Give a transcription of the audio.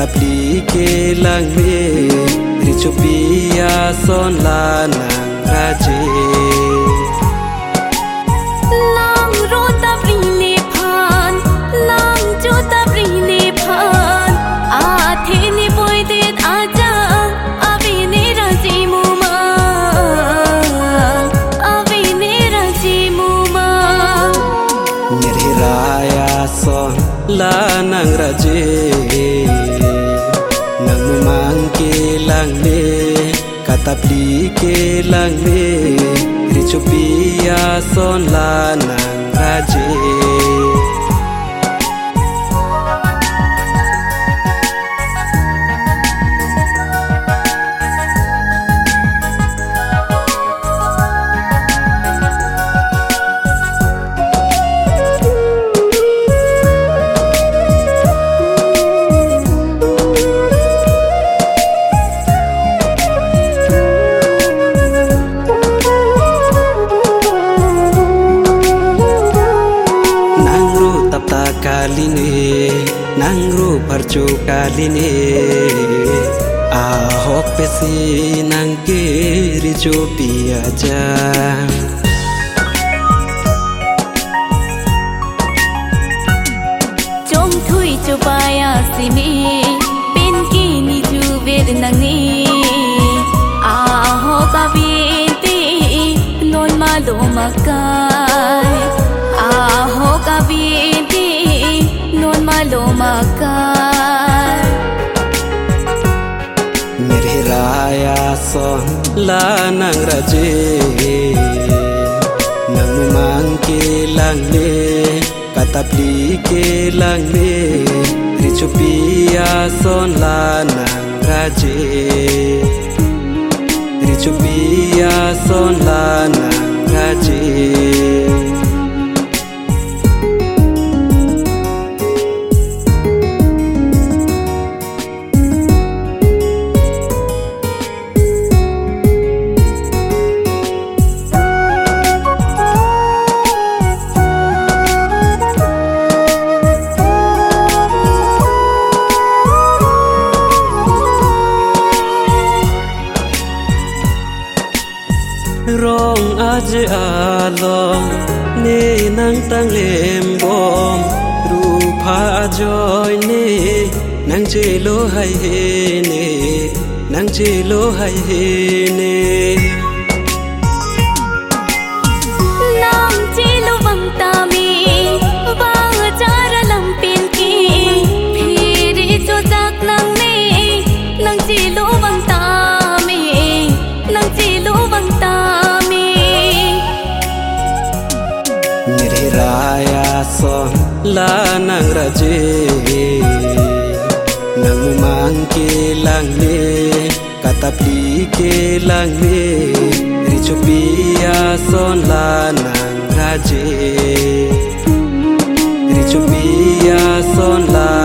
katapli ke lang me richupia son la nang raje lang ro tapri le phan lang jo tapri le phan a the ni boy de aja ave ne raji mu ma ave ne raji mu ma ngeri raya son la nang raje nang mang ke lang me katapli ke lang me richupia son la nang raje kaline nangru parchu kaline ahok pesi nangke richu piaja chom thui chupaya simi penki ni ju ved nangni ahok avinte non malo makai ahok avinte non malo makai mere raya son la nang raje nang mang ke lang me katapli ke lang me richupia son la nang raje richupia son la nang raje rong aje along ne nang tang lem bom ru pha joy ne nang che lo hai he ne nang che lo hai he ne nang che lo bang ta mi bang chara lam pin ki phiri cho jak nang ne nang che lo bang ta mi nang che lo bang ta raya son la nang raje nang mang ke lang me katapli ke lang me richupia son la nang raje richupia son la